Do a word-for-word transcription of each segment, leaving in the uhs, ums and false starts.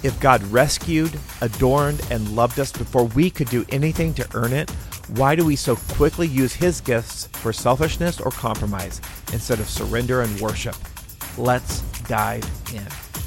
If God rescued, adorned, and loved us before we could do anything to earn it, why do we so quickly use his gifts for selfishness or compromise instead of surrender and worship? Let's dive in.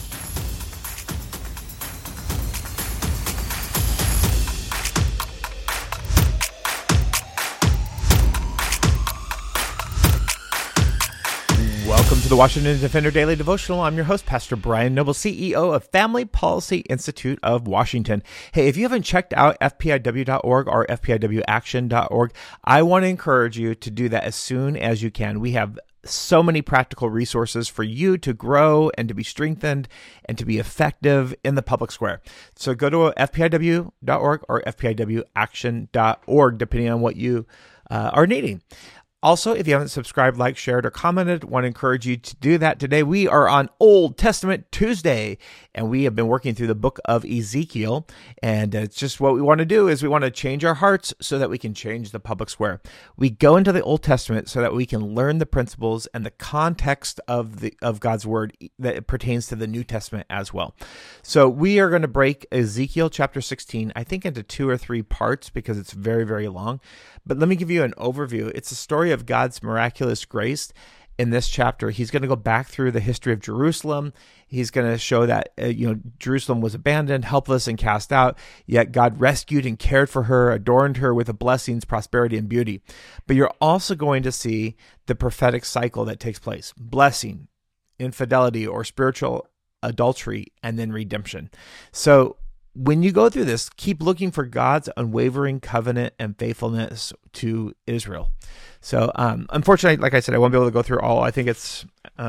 Welcome to the Washington Defender Daily Devotional. I'm your host, Pastor Brian Noble, C E O of Family Policy Institute of Washington. Hey, if you haven't checked out F P I W dot org or F P I W action dot org, I want to encourage you to do that as soon as you can. We have so many practical resources for you to grow and to be strengthened and to be effective in the public square. So go to F P I W dot org or F P I W action dot org, depending on what you uh, are needing. Also, if you haven't subscribed, liked, shared, or commented, want to encourage you to do that today. We are on Old Testament Tuesday, and we have been working through the book of Ezekiel, and it's just what we want to do is we want to change our hearts so that we can change the public square. We go into the Old Testament so that we can learn the principles and the context of the of God's word that pertains to the New Testament as well. So we are going to break Ezekiel chapter sixteen, I think, into two or three parts because it's very, very long. But let me give you an overview. It's a story of God's miraculous grace. In this chapter, he's going to go back through the history of Jerusalem. He's going to show that uh, you know Jerusalem was abandoned, helpless, and cast out, yet God rescued and cared for her, adorned her with the blessings, prosperity, and beauty. But you're also going to see the prophetic cycle that takes place: blessing, infidelity, or spiritual adultery, and then redemption. So when you go through this, keep looking for God's unwavering covenant and faithfulness to Israel. So, um, unfortunately, like I said, I won't be able to go through all. I think it's,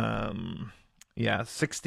um, yeah,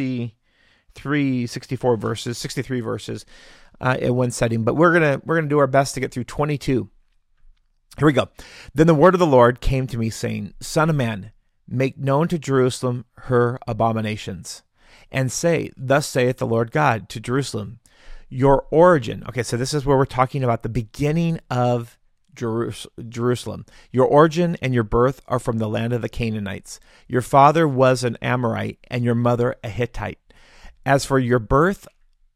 sixty-three, sixty-four verses, sixty-three verses uh, in one setting. But we're gonna we're gonna do our best to get through twenty-two. Here we go. Then the word of the Lord came to me, saying, "Son of man, make known to Jerusalem her abominations, and say, Thus saith the Lord God to Jerusalem, your origin." Okay, so this is where we're talking about the beginning of Jerus- Jerusalem. Your origin and your birth are from the land of the Canaanites. Your father was an Amorite and your mother a Hittite. As for your birth,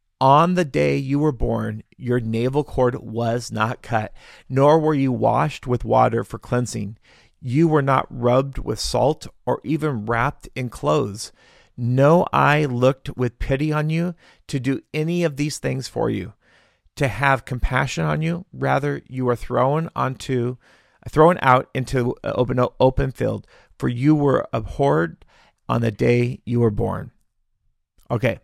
on the day you were born, your navel cord was not cut, nor were you washed with water for cleansing. You were not rubbed with salt or even wrapped in clothes. No eye looked with pity on you to do any of these things for you, to have compassion on you. Rather, you are thrown onto, thrown out into open open field, for you were abhorred on the day you were born. Okay,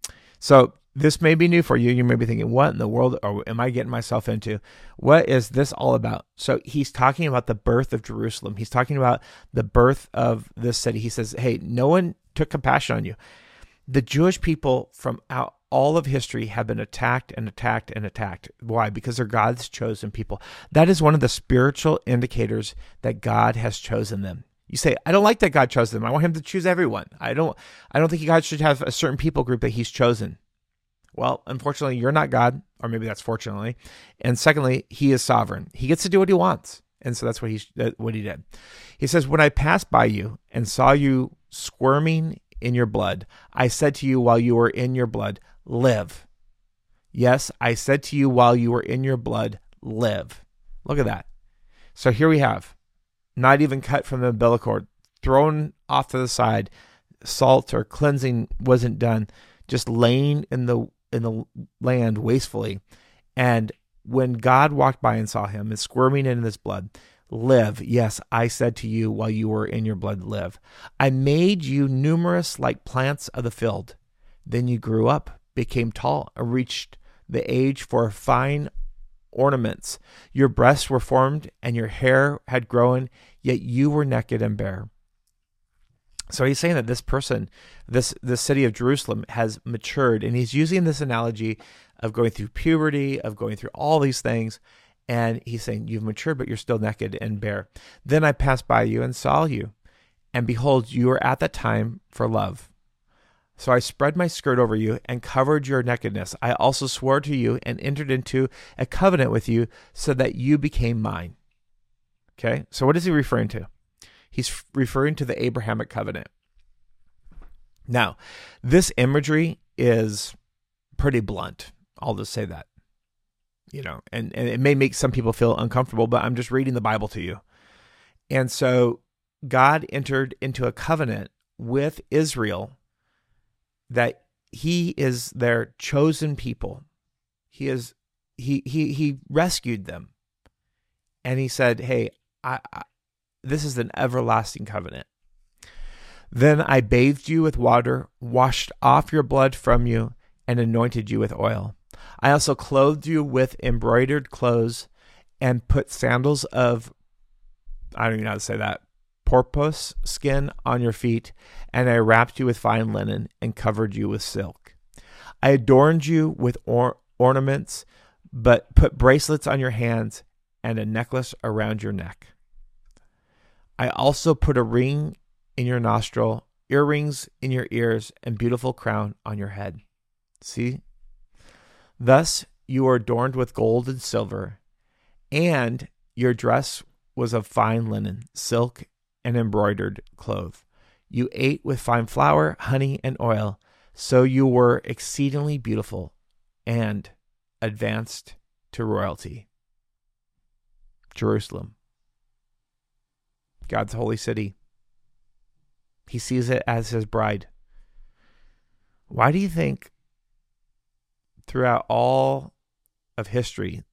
so this may be new for you. You may be thinking, what in the world or am I getting myself into? What is this all about? So he's talking about the birth of Jerusalem. He's talking about the birth of this city. He says, hey, no one took compassion on you. The Jewish people from out all of history have been attacked and attacked and attacked. Why? Because they're God's chosen people. That is one of the spiritual indicators that God has chosen them. You say, I don't like that God chose them. I want him to choose everyone. I don't I don't think God should have a certain people group that he's chosen. Well, unfortunately, you're not God, or maybe that's fortunately. And secondly, he is sovereign. He gets to do what he wants. And so that's what he what he did. He says, when I passed by you and saw you squirming in your blood, I said to you while you were in your blood, live. Yes, I said to you while you were in your blood, live. Look at that. So here we have, not even cut from the umbilical cord, thrown off to the side, salt or cleansing wasn't done, just laying in the in the land wastefully. And when God walked by and saw him and squirming in his blood, live. Yes, I said to you while you were in your blood, live. I made you numerous like plants of the field. Then you grew up, became tall, and reached the age for fine ornaments. Your breasts were formed and your hair had grown, yet you were naked and bare. So he's saying that this person, this this city of Jerusalem has matured, and he's using this analogy of going through puberty, of going through all these things, and he's saying, you've matured, but you're still naked and bare. Then I passed by you and saw you, and behold, you were at that time for love. So I spread my skirt over you and covered your nakedness. I also swore to you and entered into a covenant with you so that you became mine. Okay, so what is he referring to? He's referring to the Abrahamic covenant. Now, this imagery is pretty blunt. I'll just say that. You know, and, and it may make some people feel uncomfortable, but I'm just reading the Bible to you. And so God entered into a covenant with Israel that he is their chosen people. He is he he he rescued them. And he said, "Hey, I, I this is an everlasting covenant. Then I bathed you with water, washed off your blood from you, and anointed you with oil. I also clothed you with embroidered clothes and put sandals of, I don't even know how to say that, porpoise skin on your feet, and I wrapped you with fine linen and covered you with silk. I adorned you with or- ornaments, but put bracelets on your hands and a necklace around your neck. I also put a ring in your nostril, earrings in your ears, and beautiful crown on your head. See? Thus you are adorned with gold and silver, and your dress was of fine linen, silk, and embroidered cloth. You ate with fine flour, honey, and oil, so you were exceedingly beautiful and advanced to royalty. Jerusalem, God's holy city. He sees it as his bride. Why do you think throughout all of history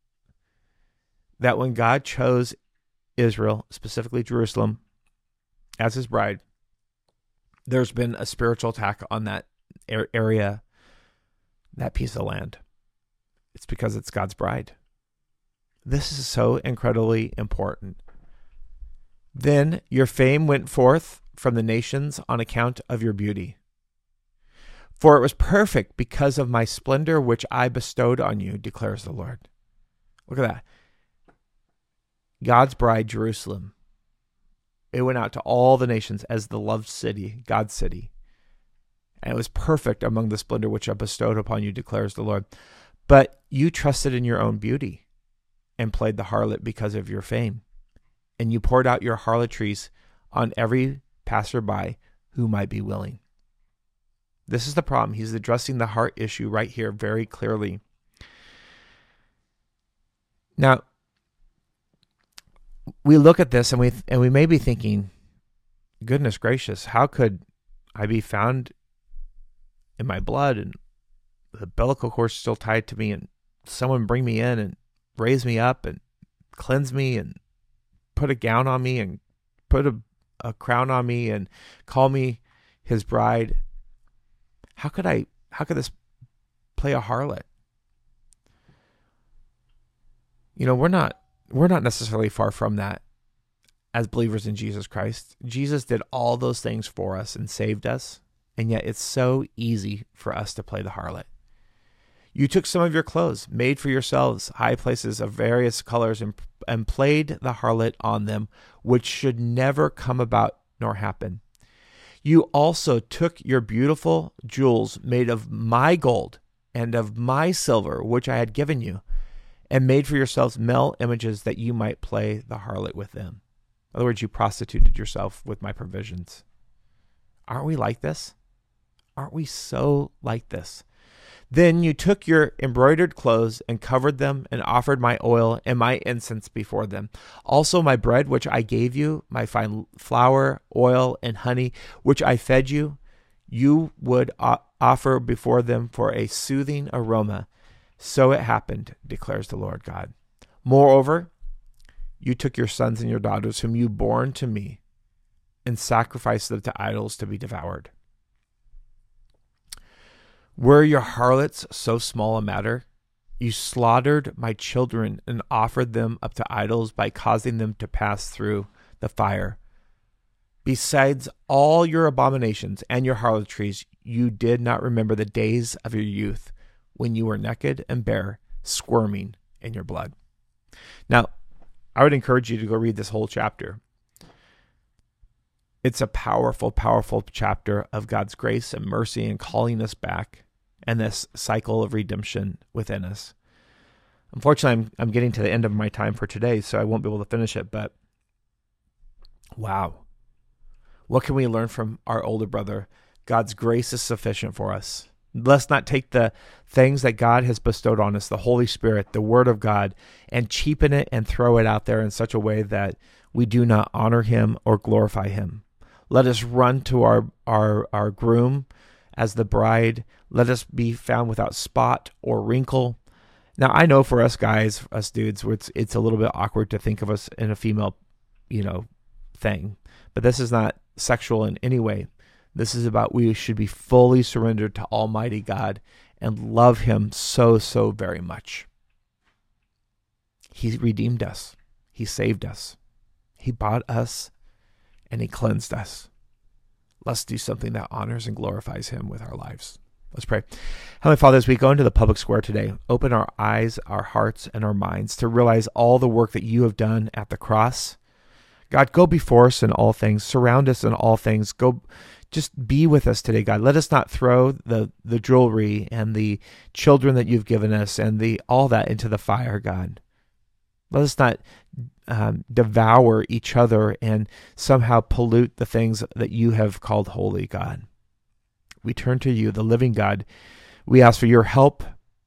that when God chose Israel, specifically Jerusalem, as his bride, there's been a spiritual attack on that area, that piece of land? It's because it's God's bride. This is so incredibly important. Then your fame went forth from the nations on account of your beauty. For it was perfect because of my splendor which I bestowed on you, declares the Lord. Look at that. God's bride, Jerusalem. It went out to all the nations as the loved city, God's city. And it was perfect among the splendor which I bestowed upon you, declares the Lord. But you trusted in your own beauty and played the harlot because of your fame. And you poured out your harlotries on every passerby who might be willing. This is the problem. He's addressing the heart issue right here very clearly. Now, we look at this and we and we may be thinking, goodness gracious, how could I be found in my blood and the umbilical cord still tied to me, and someone bring me in and raise me up and cleanse me and put a gown on me and put a, a crown on me and call me his bride? How could I, how could this play a harlot? You know, we're not, we're not necessarily far from that as believers in Jesus Christ. Jesus did all those things for us and saved us, and yet it's so easy for us to play the harlot. You took some of your clothes, made for yourselves high places of various colors, and, and played the harlot on them, which should never come about nor happen. You also took your beautiful jewels made of my gold and of my silver, which I had given you, and made for yourselves male images that you might play the harlot with them. In other words, you prostituted yourself with my provisions. Aren't we like this? Aren't we so like this? Then you took your embroidered clothes and covered them and offered my oil and my incense before them. Also my bread, which I gave you, my fine flour, oil, and honey, which I fed you, you would o- offer before them for a soothing aroma. So it happened, declares the Lord God. Moreover, you took your sons and your daughters, whom you bore to me, and sacrificed them to idols to be devoured. Were your harlots so small a matter? You slaughtered my children and offered them up to idols by causing them to pass through the fire. Besides all your abominations and your harlotries, you did not remember the days of your youth when you were naked and bare, squirming in your blood. Now, I would encourage you to go read this whole chapter. It's a powerful, powerful chapter of God's grace and mercy and calling us back, and this cycle of redemption within us. Unfortunately, I'm, I'm getting to the end of my time for today, so I won't be able to finish it, but wow. What can we learn from our older brother? God's grace is sufficient for us. Let's not take the things that God has bestowed on us, the Holy Spirit, the Word of God, and cheapen it and throw it out there in such a way that we do not honor him or glorify him. Let us run to our, our, our groom as the bride. Let us be found without spot or wrinkle. Now, I know for us guys, us dudes, it's, it's a little bit awkward to think of us in a female, you know, thing. But this is not sexual in any way. This is about we should be fully surrendered to Almighty God and love him so, so very much. He redeemed us. He saved us. He bought us and he cleansed us. Let's do something that honors and glorifies him with our lives. Let's pray. Heavenly Father, as we go into the public square today, open our eyes, our hearts, and our minds to realize all the work that you have done at the cross. God, go before us in all things. Surround us in all things. Go, just be with us today, God. Let us not throw the, the jewelry and the children that you've given us and the all that into the fire, God. Let us not um, devour each other and somehow pollute the things that you have called holy, God. We turn to you, the living God. We ask for your help.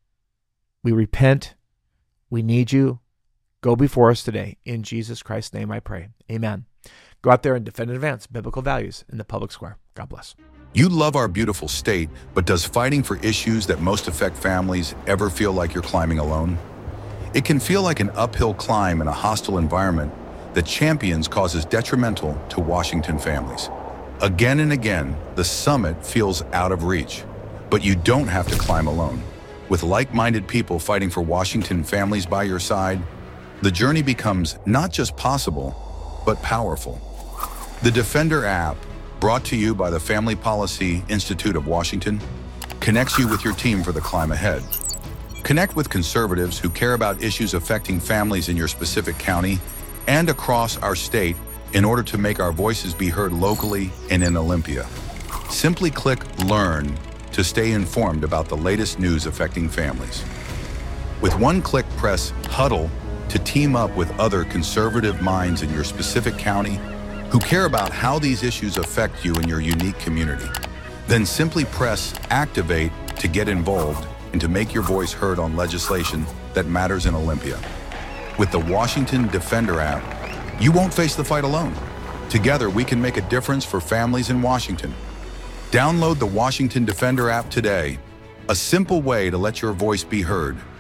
We repent. We need you. Go before us today. In Jesus Christ's name I pray. Amen. Go out there and defend and advance biblical values in the public square. God bless. You love our beautiful state, but does fighting for issues that most affect families ever feel like you're climbing alone? It can feel like an uphill climb in a hostile environment that champions causes detrimental to Washington families. Again and again, the summit feels out of reach, but you don't have to climb alone. With like-minded people fighting for Washington families by your side, the journey becomes not just possible, but powerful. The Defender app, brought to you by the Family Policy Institute of Washington, connects you with your team for the climb ahead. Connect with conservatives who care about issues affecting families in your specific county and across our state in order to make our voices be heard locally and in Olympia. Simply click Learn to stay informed about the latest news affecting families. With one click, press Huddle to team up with other conservative minds in your specific county who care about how these issues affect you in your unique community. Then simply press Activate to get involved and to make your voice heard on legislation that matters in Olympia. With the Washington Defender app, you won't face the fight alone. Together, we can make a difference for families in Washington. Download the Washington Defender app today, a simple way to let your voice be heard.